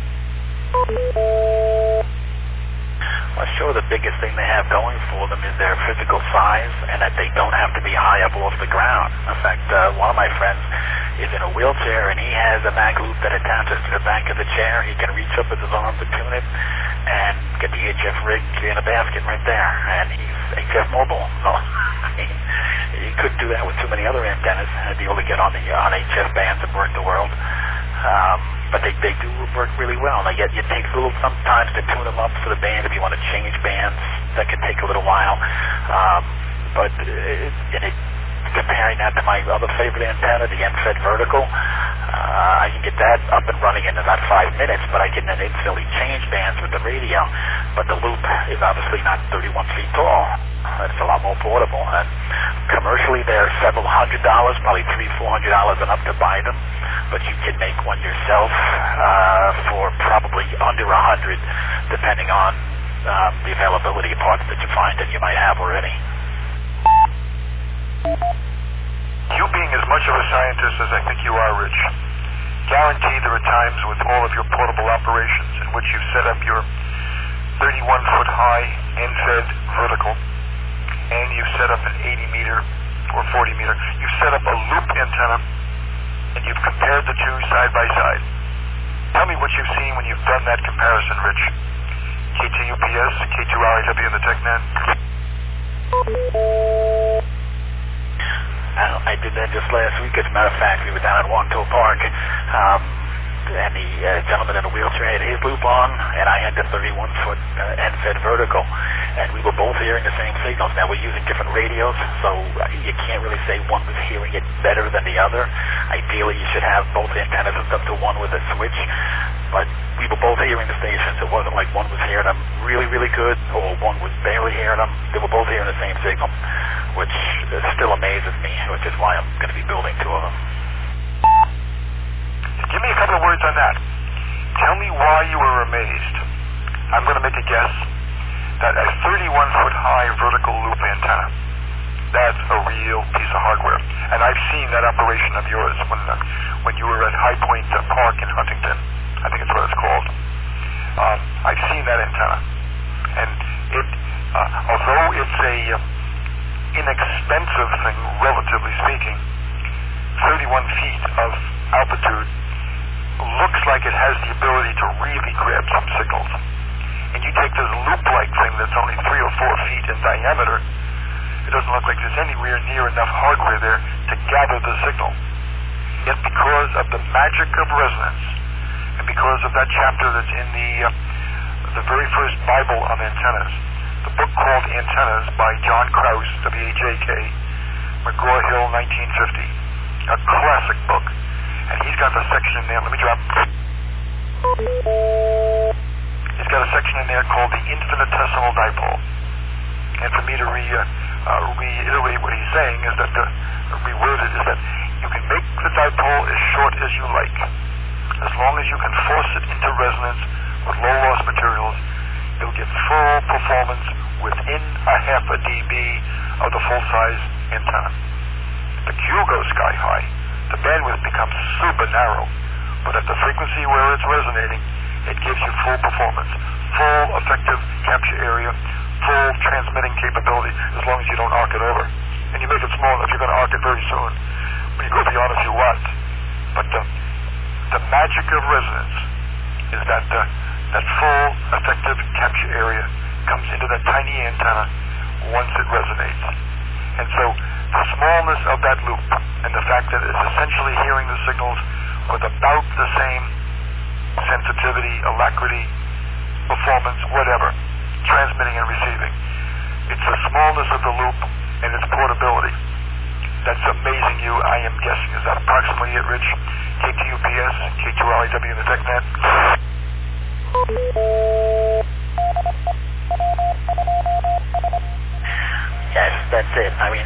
Well, sure, the biggest thing they have going for them is their physical size and that they don't have to be high up off the ground. In fact, uh, one of my friends is in a wheelchair and he has a mag loop that attaches to the back of the chair. He can reach up with his arm to tune it and get the H F rig in a basket right there. And he's H F mobile. So, I mean, you couldn't do that with too many other antennas to be able to get on the on H F bands and work the world. Um, but they, they do work really well. Now, yet it takes a little sometimes to tune them up for the band. If you want to change bands, that can take a little while. Um, but it, and it, comparing that to my other favorite antenna, the N F E D Vertical, uh, I can get that up and running in about five minutes, but I can then instantly change bands with the radio. But the loop is obviously not thirty-one feet tall. It's a lot more portable. And commercially, they're several hundred dollars, probably three, four hundred dollars and up to buy them. But you can make one yourself uh, for probably under a hundred, depending on um, the availability of parts that you find that you might have already. You being as much of a scientist as I think you are, Rich, guarantee there are times with all of your portable operations in which you've set up your thirty-one foot high N F E D vertical, and you've set up an eighty meter or forty meter. You've set up a loop antenna, and you've compared the two side by side. Tell me what you've seen when you've done that comparison, Rich. K T U P S, K two R I W in the TechNet. I did that just last week. As a matter of fact, we were down at Wanto Park, um, and the uh, gentleman in the wheelchair had his loop on, and I had the thirty-one foot uh, N F E D vertical, and we were both hearing the same signals. Now, we're using different radios, so you can't really say one was hearing it better than the other. Ideally, you should have both antennas hooked up to one with a switch, but we were both hearing the stations. It wasn't like one was hearing them really, really good, or one was barely hearing them. They were both hearing the same signal, which still amazes me, which is why I'm going to be building two of them. Give me a couple of words on that. Tell me why you were amazed. I'm going to make a guess that a thirty-one foot high vertical loop antenna, that's a real piece of hardware. And I've seen that operation of yours when uh, when you were at High Point uh, Park in Huntington. I think it's what it's called. Um, I've seen that antenna. And it, uh, although it's a uh, inexpensive thing, relatively speaking, thirty-one feet of altitude looks like it has the ability to really grab some signals. And you take this loop-like thing that's only three or four feet in diameter, it doesn't look like there's anywhere near enough hardware there to gather the signal. Yet because of the magic of resonance, and because of that chapter that's in the uh, the very first Bible on antennas, the book called Antennas by John Krause, W H A K, McGraw-Hill, nineteen fifty, a classic book. And he's got the section in there, let me drop. He's got a section in there called the infinitesimal dipole. And for me to re, uh, uh, reiterate what he's saying is that, the, uh, reword it, is that you can make the dipole as short as you like. As long as you can force it into resonance with low loss materials, you'll get full performance within a half a dB of the full size antenna. The Q goes sky high. The bandwidth becomes super narrow, but at the frequency where it's resonating, it gives you full performance, full effective capture area, full transmitting capability, as long as you don't arc it over. And you make it small enough, you're going to arc it very soon when you go beyond a few watts. But the, the magic of resonance is that uh, that full effective capture area comes into that tiny antenna once it resonates. And so the smallness of that loop and the fact that it's essentially hearing the signals with about the same sensitivity, alacrity, performance, whatever, transmitting and receiving. It's the smallness of the loop and its portability that's amazing you, I am guessing. Is that approximately it, Rich? K T U P S, K two R I W in the TechNet.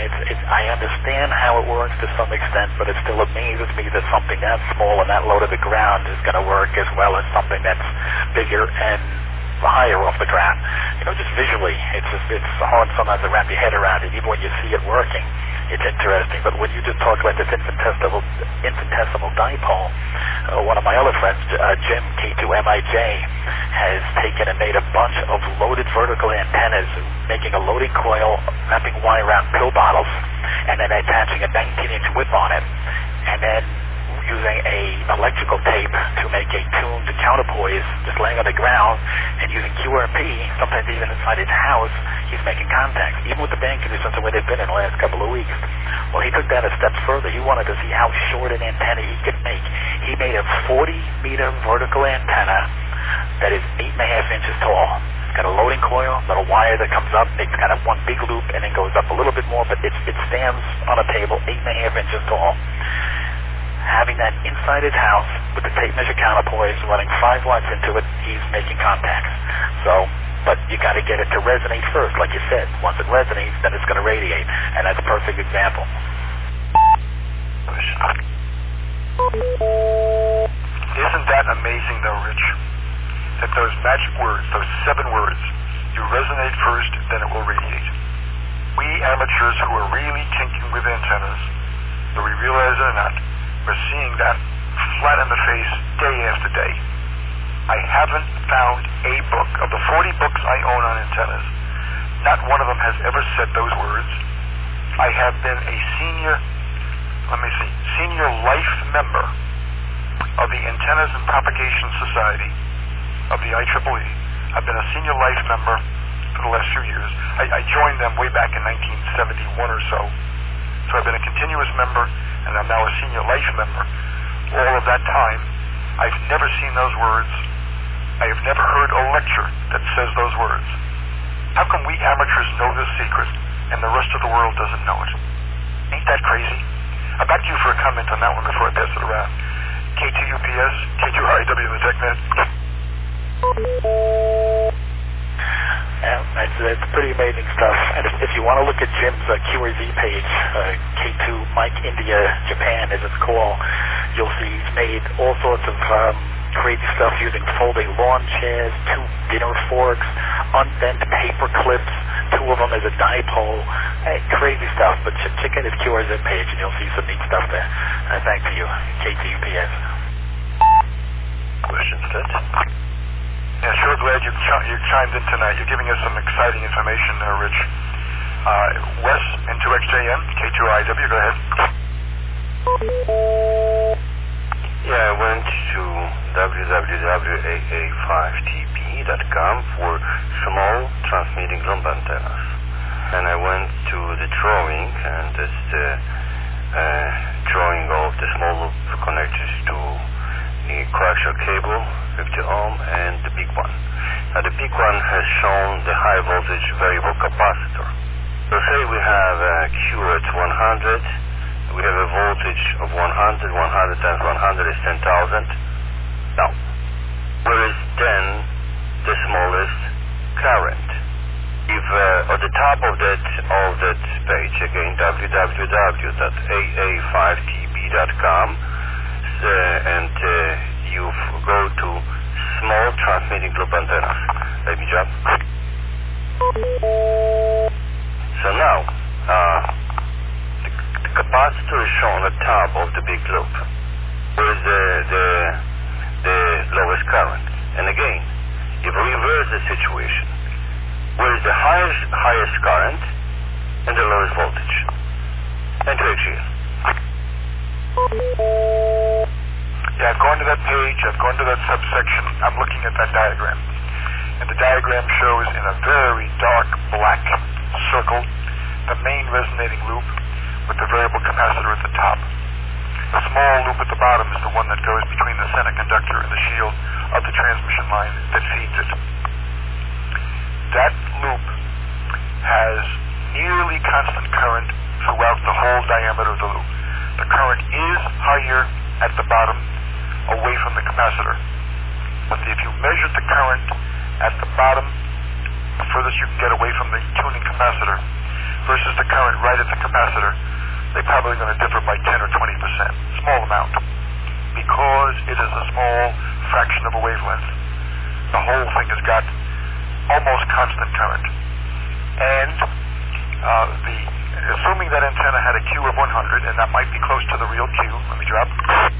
it's, it's, I understand how it works to some extent, but it still amazes me that something that small and that low to the ground is going to work as well as something that's bigger and higher off the ground. You know, just visually, it's just, it's hard sometimes to wrap your head around it, even when you see it working. It's interesting, but when you just talk about this infinitesimal, infinitesimal dipole, uh, one of my other friends, uh, Jim, K two M I J, has taken and made a bunch of loaded vertical antennas, making a loading coil, wrapping wire around pill bottles, and then attaching a nineteen inch whip on it, and then using a electrical tape to make a tuned counterpoise, just laying on the ground, and using Q R P, sometimes even inside his house, he's making contacts, even with the band conditions the way they've been in the last couple of weeks. Well, he took that a step further. He wanted to see how short an antenna he could make. He made a forty meter vertical antenna that is eight and a half inches tall. It's got a loading coil, little wire that comes up, makes kind of one big loop, and then goes up a little bit more, but it, it stands on a table eight and a half inches tall. Having that inside his house with the tape measure counterpoise, running five watts into it, he's making contacts. So, but you got to get it to resonate first, like you said. Once it resonates, then it's going to radiate, and that's a perfect example. Isn't that amazing, though, Rich? That those magic words, those seven words, you resonate first, then it will radiate. We amateurs who are really tinkering with antennas, whether we realize it or not, we're seeing that flat in the face day after day. I haven't found a book. Of the forty books I own on antennas, not one of them has ever said those words. I have been a senior, let me see, senior life member of the Antennas and Propagation Society of the I triple E. I've been a senior life member for the last few years. I, I joined them way back in nineteen seventy-one or so. So I've been a continuous member, and I'm now a senior life member. All of that time, I've never seen those words. I have never heard a lecture that says those words. How come we amateurs know this secret, and the rest of the world doesn't know it? Ain't that crazy? I'll back to you for a comment on that one before I pass it around. K two U P S, K two I W, the TechNet. Yeah, that's, that's pretty amazing stuff. And if, if you want to look at Jim's uh, Q R Z page, uh, K two Mike India Japan as it's called, you'll see he's made all sorts of um, crazy stuff using folding lawn chairs, two dinner forks, unbent paper clips, two of them as a dipole. Hey, crazy stuff. But ch- check out his Q R Z page and you'll see some neat stuff there. Uh, thanks to you, K two U P S. Questions, Ted? Yeah, sure glad you, ch- you chimed in tonight. You're giving us some exciting information there, Rich. Uh, Wes, N two X J M, K two I W, go ahead. Yeah, I went to w w w dot a a five t b dot com for small transmitting loop antennas. And I went to the drawing, and it's the uh, drawing of the small loop connectors to the coaxial cable, fifty ohm, and the big one. Now the big one has shown the high voltage variable capacitor. So say we have a Q at one hundred, we have a voltage of one hundred, one hundred times one hundred is ten thousand. Now, where is then the smallest current? If uh, at the top of that of that page, again, w w w dot a a five t b dot com, Uh, and uh, you f- go to small transmitting loop antennas. Let me jump. So now, uh, the, the capacitor is shown on the top of the big loop. Where is the, the, the lowest current? And again, if we reverse the situation, where is the highest, highest current and the lowest voltage? And to here. Yeah, I've gone to that page, I've gone to that subsection, I'm looking at that diagram. And the diagram shows in a very dark black circle the main resonating loop with the variable capacitor at the top. The small loop at the bottom is the one that goes between the center conductor and the shield of the transmission line that feeds it. That loop has nearly constant current throughout the whole diameter of the loop. The current is higher at the bottom, away from the capacitor. But if you measure the current at the bottom, the furthest you can get away from the tuning capacitor, versus the current right at the capacitor, they're probably going to differ by ten or twenty percent, small amount, because it is a small fraction of a wavelength. The whole thing has got almost constant current. And uh, the assuming that antenna had a Q of one hundred, and that might be close to the real Q, let me drop.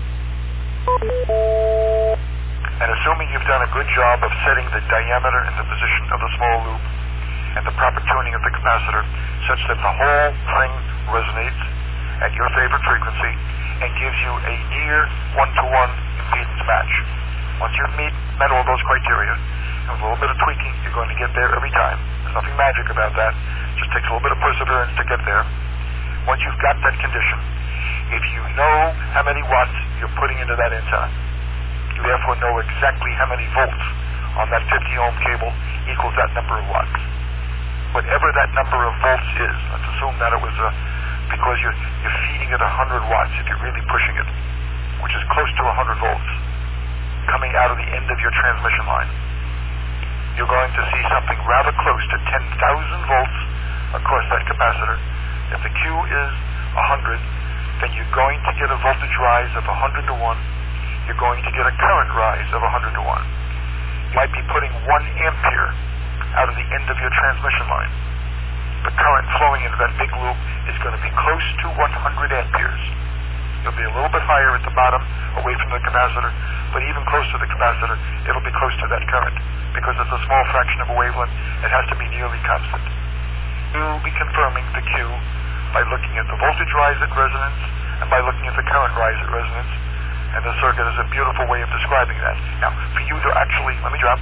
And assuming you've done a good job of setting the diameter and the position of the small loop and the proper tuning of the capacitor such that the whole thing resonates at your favorite frequency and gives you a near one-to-one impedance match. Once you've meet, met all those criteria, and with a little bit of tweaking, you're going to get there every time. There's nothing magic about that. It just takes a little bit of perseverance to get there. Once you've got that condition, if you know how many watts you're putting into that antenna, you therefore know exactly how many volts on that fifty ohm cable equals that number of watts. Whatever that number of volts is, let's assume that it was a, because you're, you're feeding it one hundred watts if you're really pushing it, which is close to one hundred volts, coming out of the end of your transmission line. You're going to see something rather close to ten thousand volts across that capacitor. If the Q is one hundred, then you're going to get a voltage rise of one hundred to one. You're going to get a current rise of one hundred to one. You might be putting one ampere out of the end of your transmission line. The current flowing into that big loop is going to be close to one hundred amperes. It'll be a little bit higher at the bottom, away from the capacitor, but even close to the capacitor, it'll be close to that current. Because it's a small fraction of a wavelength, it has to be nearly constant. You'll be confirming the Q by looking at the voltage rise at resonance and by looking at the current rise at resonance. And the circuit is a beautiful way of describing that. Now, for you to actually, let me drop.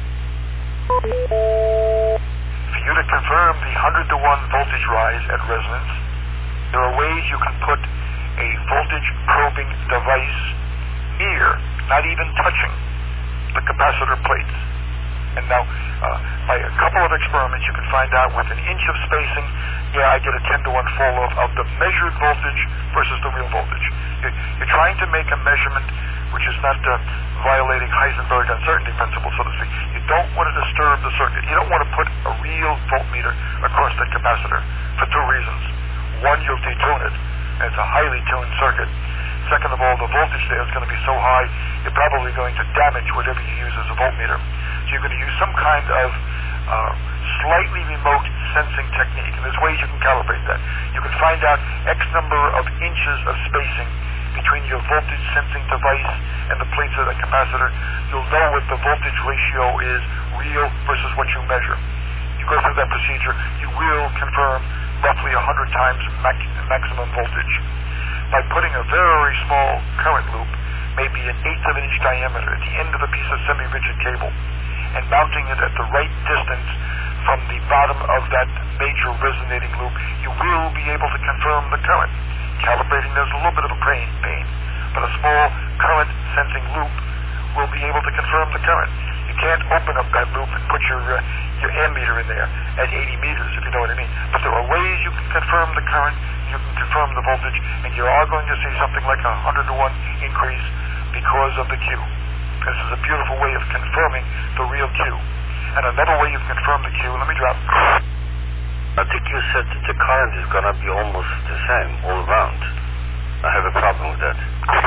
For you to confirm the one hundred to one voltage rise at resonance, there are ways you can put a voltage probing device near, not even touching, the capacitor plates. And now, uh, by a couple of experiments, you can find out with an inch of spacing, yeah, I get a ten to one fall off of the measured voltage versus the real voltage. You're, you're trying to make a measurement which is not uh, violating Heisenberg uncertainty principle, so to speak. You don't want to disturb the circuit. You don't want to put a real voltmeter across that capacitor for two reasons. One, you'll detune it, and it's a highly tuned circuit. Second of all, the voltage there is going to be so high, you're probably going to damage whatever you use as a voltmeter. So you're going to use some kind of uh, slightly remote sensing technique, and there's ways you can calibrate that. You can find out X number of inches of spacing between your voltage sensing device and the plates of the capacitor. You'll know what the voltage ratio is real versus what you measure. You go through that procedure, you will confirm roughly one hundred times max- maximum voltage. By putting a very small current loop, maybe an eighth of an inch diameter, at the end of a piece of semi-rigid cable, and mounting it at the right distance from the bottom of that major resonating loop, you will be able to confirm the current. Calibrating, there's a little bit of a pain, pain, but a small current sensing loop will be able to confirm the current. You can't open up that loop and put your uh, your ammeter in there at eighty meters, if you know what I mean. But there are ways you can confirm the current, you can confirm the voltage, and you are going to see something like a one hundred to one increase because of the Q. This is a beautiful way of confirming the real Q. And another way you can confirm the Q, let me drop. I think you said that the current is going to be almost the same all around. I have a problem with that.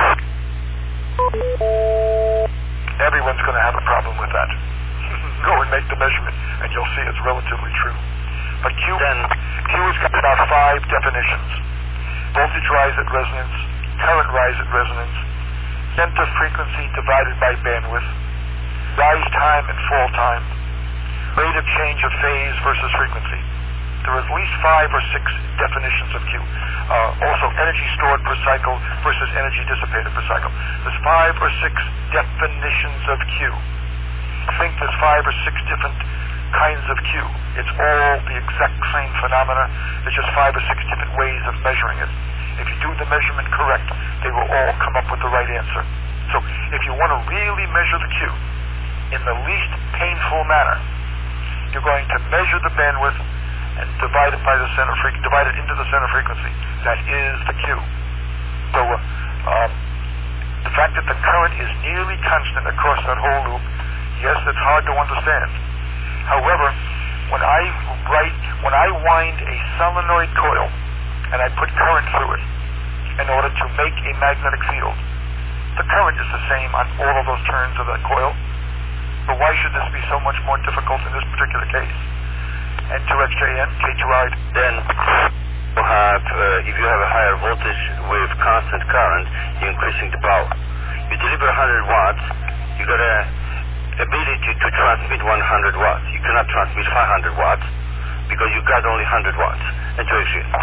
Everyone's going to have a problem with that. Go and make the measurement, and you'll see it's relatively true. But Q, Then, Q has got about five definitions. Voltage rise at resonance, current rise at resonance, center frequency divided by bandwidth, rise time and fall time, rate of change of phase versus frequency. There are at least five or six definitions of Q. Uh, also, energy stored per cycle versus energy dissipated per cycle. There's five or six definitions of Q. I think there's five or six different kinds of Q. It's all the exact same phenomena. There's just five or six different ways of measuring it. If you do the measurement correct, they will all come up with the right answer. So if you want to really measure the Q in the least painful manner, you're going to measure the bandwidth and divide it by the center frequency, divide it into the center frequency. That is the Q. So uh, um, the fact that the current is nearly constant across that whole loop, yes, it's hard to understand. However, when I write, when I wind a solenoid coil and I put current through it in order to make a magnetic field, the current is the same on all of those turns of that coil. But why should this be so much more difficult in this particular case? N two X J N, K two I. Then you have, uh, if you have a higher voltage with constant current, you're increasing the power. You deliver one hundred watts, you got a ability to transmit one hundred watts. You cannot transmit five hundred watts because you got only one hundred watts. N two X J N.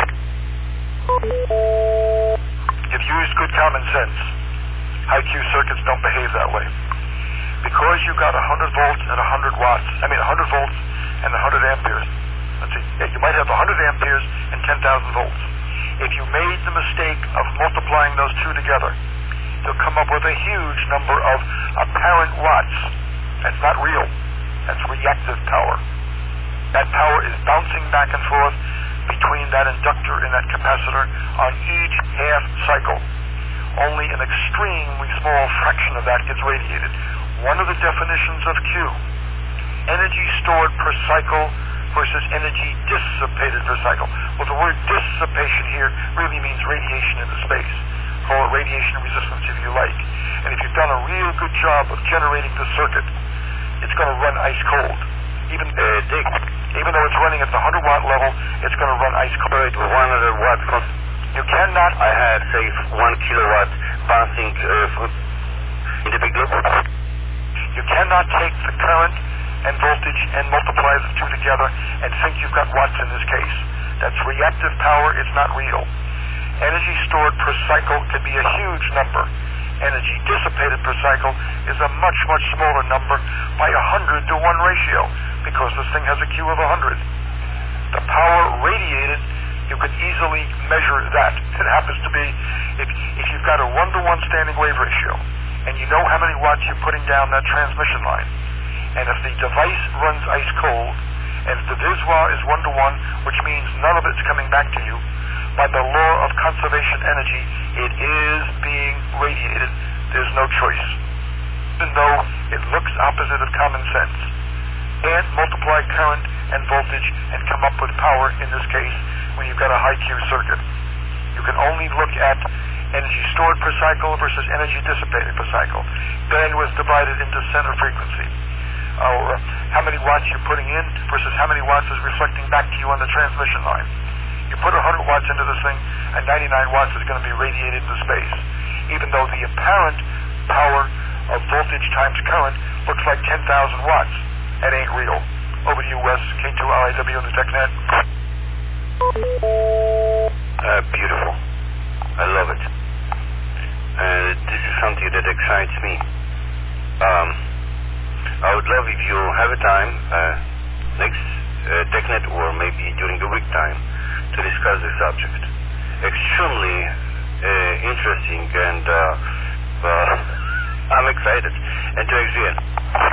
If you use good common sense, high-Q circuits don't behave that way. Because you got one hundred volts and one hundred watts, I mean one hundred volts and one hundred amperes. Let's see, yeah, you might have one hundred amperes and ten thousand volts. If you made the mistake of multiplying those two together, you'll come up with a huge number of apparent watts. That's not real. That's reactive power. That power is bouncing back and forth between that inductor and that capacitor on each half cycle. Only an extremely small fraction of that gets radiated. One of the definitions of Q, energy stored per cycle versus energy dissipated per cycle. Well, the word dissipation here really means radiation into space. Call it radiation resistance if you like. And if you've done a real good job of generating the circuit, it's going to run ice cold. Even uh, Dick, even though it's running at the one hundred watt level, it's going to run ice cold. one hundred watts. You cannot. I had, say, one kilowatt bouncing uh, in the big loop. You cannot take the current and voltage and multiply the two together and think you've got watts in this case. That's reactive power. It's not real. Energy stored per cycle can be a huge number. Energy dissipated per cycle is a much, much smaller number by a hundred to one ratio because this thing has a Q of one hundred. The power radiated, you could easily measure that. It happens to be, if, if you've got a one-to-one standing wave ratio, and you know how many watts you're putting down that transmission line, and if the device runs ice cold, and if the Viswa is one-to-one, which means none of it's coming back to you, by the law of conservation energy, it is being radiated. There's no choice. Even though it looks opposite of common sense. And multiply current and voltage and come up with power in this case when you've got a high-Q circuit. You can only look at energy stored per cycle versus energy dissipated per cycle. Bandwidth divided into center frequency. Or how many watts you're putting in versus how many watts is reflecting back to you on the transmission line. You put one hundred watts into this thing, and ninety-nine watts is going to be radiated into space. Even though the apparent power of voltage times current looks like ten thousand watts. That ain't real. Over to you, Wes, K two R I W on the TechNet. Uh, beautiful. I love it. Uh, this is something that excites me. Um, I would love if you have a time, uh, next uh, TechNet or maybe during the week time, to discuss the subject. Extremely uh, interesting and uh, uh, I'm excited. And to X J N.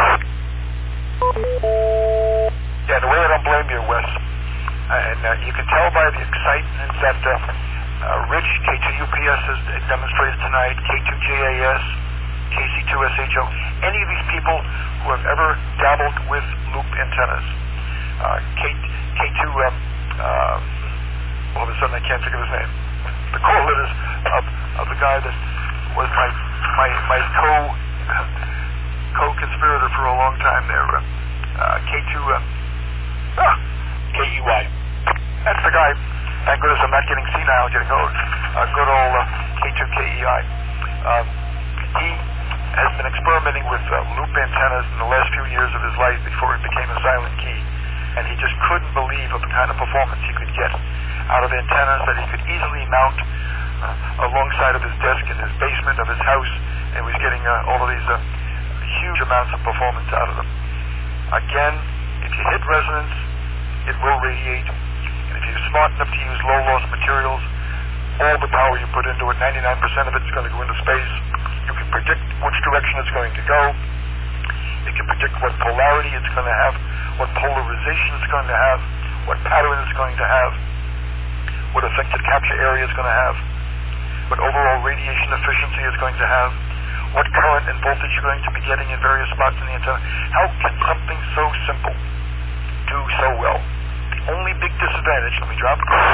Yeah, the way I don't blame you, Wes. Uh, and uh, you can tell by the excitement that uh, uh, Rich, K two U P S has demonstrated tonight, K two J A S, K C two S H O, any of these people who have ever dabbled with loop antennas. Uh, K, K2, um, uh, all of a sudden I can't think of his name. The correlative of, of the guy that was my my my co co-conspirator for a long time there. Uh, K two, uh, ah, K E Y. That's the guy. Thank goodness I'm not getting senile, getting old. Uh, good old uh, K two K E I. Um, he has been experimenting with uh, loop antennas in the last few years of his life before he became a silent key. And he just couldn't believe of the kind of performance he could get out of antennas that he could easily mount uh, alongside of his desk in his basement of his house, and was getting uh, all of these uh, huge amounts of performance out of them. Again, if you hit resonance, it will radiate. And if you're smart enough to use low-loss materials, all the power you put into it, ninety-nine percent of it is going to go into space. You can predict which direction it's going to go. You can predict what polarity it's going to have, what polarization it's going to have, what pattern it's going to have, what effective capture area it's going to have, what overall radiation efficiency it's going to have, what current and voltage you're going to be getting in various spots in the antenna. How can something so simple do so well. The only big disadvantage, let me drop,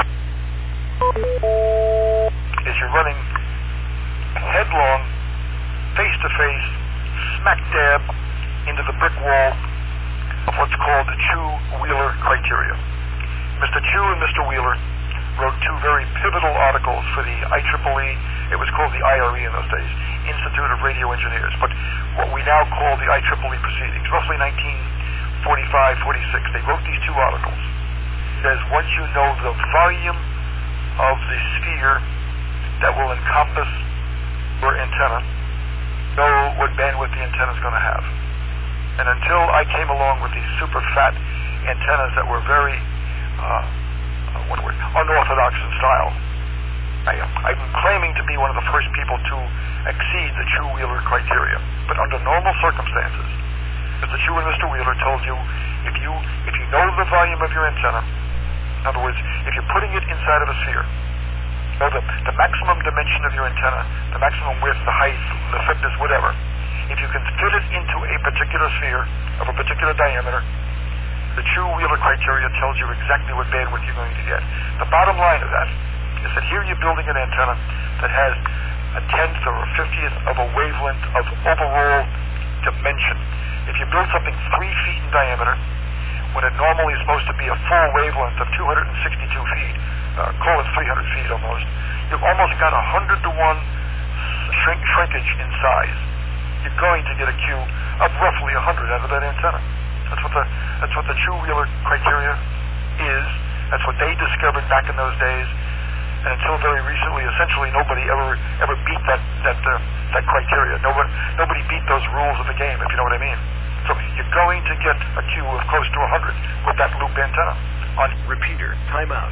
is you're running headlong, face-to-face, smack dab into the brick wall of what's called the Chew-Wheeler criteria. Mister Chew and Mister Wheeler wrote two very pivotal articles for the I triple E, it was called the I R E in those days, Institute of Radio Engineers, but what we now call the I triple E proceedings, roughly nineteen forty-five, forty-six. They wrote these two articles. It says once you know the volume of the sphere that will encompass your antenna, know what bandwidth the antenna is going to have. And until I came along with these super fat antennas that were very uh, what word, unorthodox in style, I, I'm claiming to be one of the first people to exceed the Chew-Wheeler criteria. But under normal circumstances, Mister Chew and Mister Wheeler told you if you if you know the volume of your antenna, in other words, if you're putting it inside of a sphere, know the, the maximum dimension of your antenna, the maximum width, the height, the thickness, whatever, if you can fit it into a particular sphere of a particular diameter, the Chew-Wheeler criteria tells you exactly what bandwidth you're going to get. The bottom line of that is that here you're building an antenna that has a tenth or a fiftieth of a wavelength of overall dimension. If you build something three feet in diameter, when it normally is supposed to be a full wavelength of two hundred sixty-two feet, uh, call it three hundred feet almost, you've almost got a hundred to one shrink, shrinkage in size. You're going to get a Q of roughly a hundred out of that antenna. That's what the that's what the Chew-Wheeler criteria is. That's what they discovered back in those days. And until very recently, essentially nobody ever ever beat that that uh, that criteria. Nobody nobody beat those rules of the game, if you know what I mean. So you're going to get a Q of close to one hundred with that loop antenna. On repeater, timeout.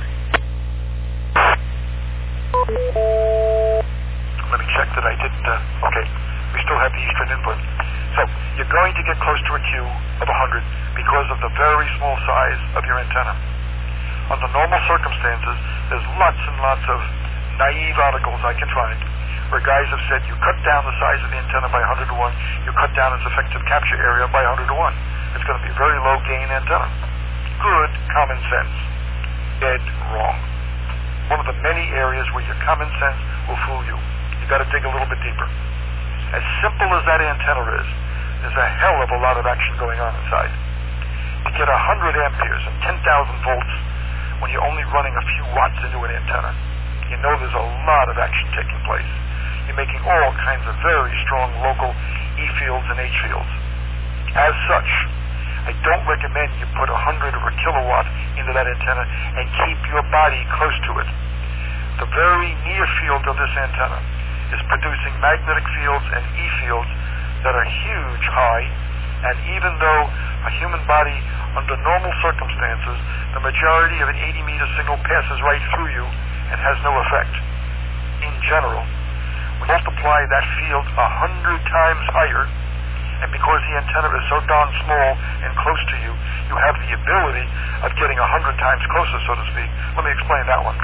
Let me check that I didn't. Uh, okay, we still have the eastern input. So you're going to get close to a Q of one hundred because of the very small size of your antenna. Under normal circumstances, there's lots and lots of naive articles I can find where guys have said you cut down the size of the antenna by one hundred to one, you cut down its effective capture area by one hundred to one. It's going to be a very low gain antenna. Good common sense. Dead wrong. One of the many areas where your common sense will fool you. You've got to dig a little bit deeper. As simple as that antenna is, there's a hell of a lot of action going on inside. To get one hundred amperes and ten thousand volts when you're only running a few watts into an antenna, you know there's a lot of action taking place. You're making all kinds of very strong local E fields and H fields. As such, I don't recommend you put one hundred or a kilowatt into that antenna and keep your body close to it. The very near field of this antenna is producing magnetic fields and E fields that are huge high, and even though a human body under normal circumstances, the majority of an eighty meter signal passes right through you and has no effect. In general, when you multiply that field a hundred times higher, and because the antenna is so darn small and close to you, you have the ability of getting a hundred times closer, so to speak. Let me explain that one.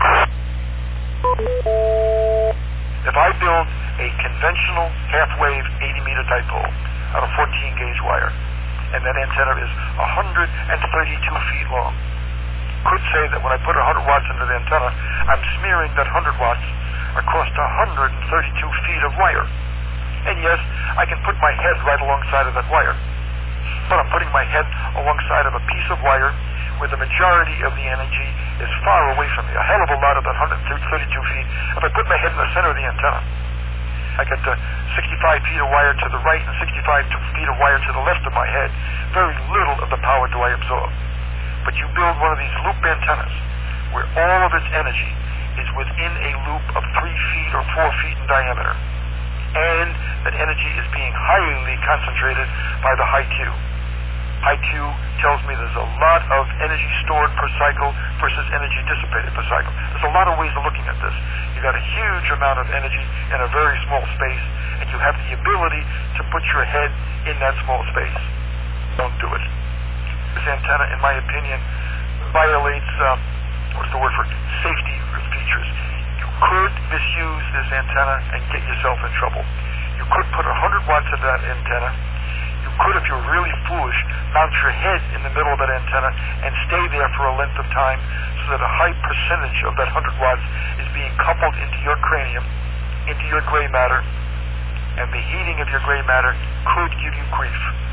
If I build a conventional half-wave eighty meter dipole out of fourteen gauge wire, and that antenna is one hundred thirty-two feet long, could say that when I put one hundred watts into the antenna, I'm smearing that one hundred watts across one hundred thirty-two feet of wire. And yes, I can put my head right alongside of that wire, but I'm putting my head alongside of a piece of wire where the majority of the energy is far away from me, a hell of a lot of that one hundred thirty-two feet. If I put my head in the center of the antenna, I get uh, sixty-five feet of wire to the right and sixty-five feet of wire to the left of my head. Very little of the power do I absorb. But you build one of these loop antennas where all of its energy is within a loop of three feet or four feet in diameter, and that energy is being highly concentrated by the high Q. High Q tells me there's a lot of energy stored per cycle versus energy dissipated per cycle. There's a lot of ways of looking at this. You've got a huge amount of energy in a very small space, and you have the ability to put your head in that small space. Don't do it. This antenna, in my opinion, violates, uh, what's the word for it? Safety features. You could misuse this antenna and get yourself in trouble. You could put one hundred watts of that antenna. You could, if you're really foolish, mount your head in the middle of that antenna and stay there for a length of time so that a high percentage of that one hundred watts is being coupled into your cranium, into your gray matter, and the heating of your gray matter could give you grief.